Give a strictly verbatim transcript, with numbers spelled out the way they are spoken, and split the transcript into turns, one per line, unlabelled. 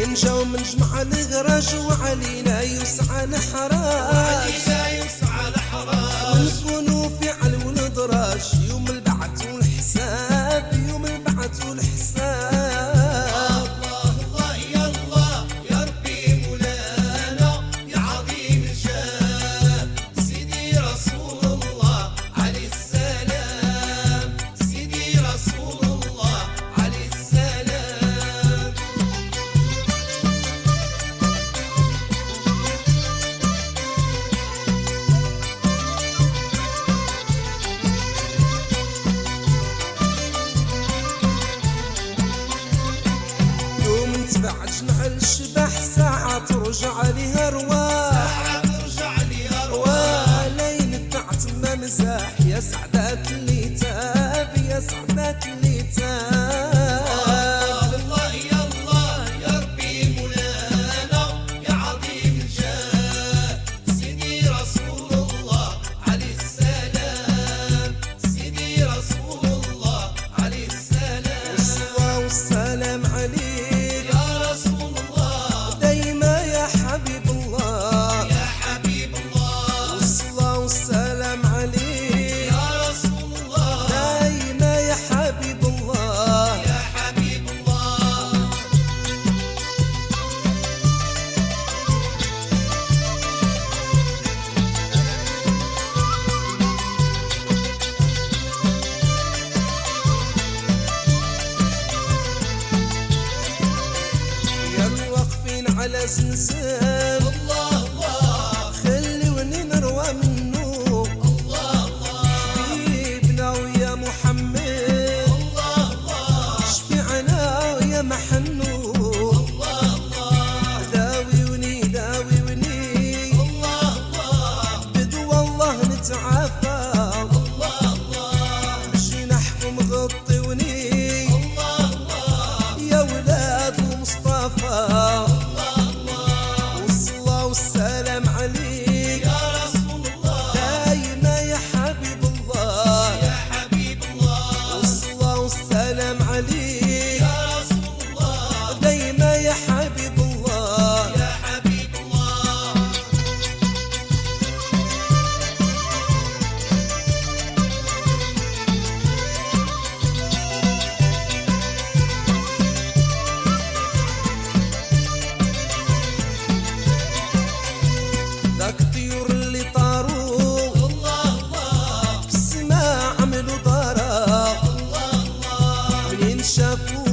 من جو من جمع الغراج وعلينا يسعى الحراج ونكونوا في علو الدراج يوم البعث والحساب يوم البعث والحساب.
الله الله يا الله يا ربي مولانا يا عظيم الجاه سيدي رسول الله عليه السلام سيدي رسول الله عليه السلام.
يوم نتبع جمع الشبح ساعة ترجع ليها رواح
ساعة ترجع لي أرواح
ولين تعت ما مزاح يا سعدات اللي تاب يا سعدات اللي تاب.
الله يا الله يا ربي مولانا يا عظيم الجاه سيدي رسول الله عليه السلام سيدي رسول الله عليه السلام.
والصلاة والسلام عليك
يا رسول الله
دايما يا حبيب الله
يا حبيب الله
والصلاة والسلام عليك
يا رسول الله
دايما يا حبيب الله.
يا حبيب الله.
يا الواقفين على زنزان
الله الله
خلوني نروى منه
الله الله
حبيبنا ويا محمد
الله الله
شفيعنا ويا محنو
الله الله
داويوني داويوني
الله الله
بدو الله نتعافى
الله الله
جناحكم غطوني
الله الله
يا ولاد المصطفى والصلاة والسلام عليك
يا رسول الله
دايما يا حبيب الله
يا حبيب الله
والصلاة والسلام عليك
يا رسول الله
دايما يا حبيب الله.
يا حبيب الله.
ذاك الطيور اللي طاروا
الله الله
في السماء عملوا ضرب
الله الله
منين شافوا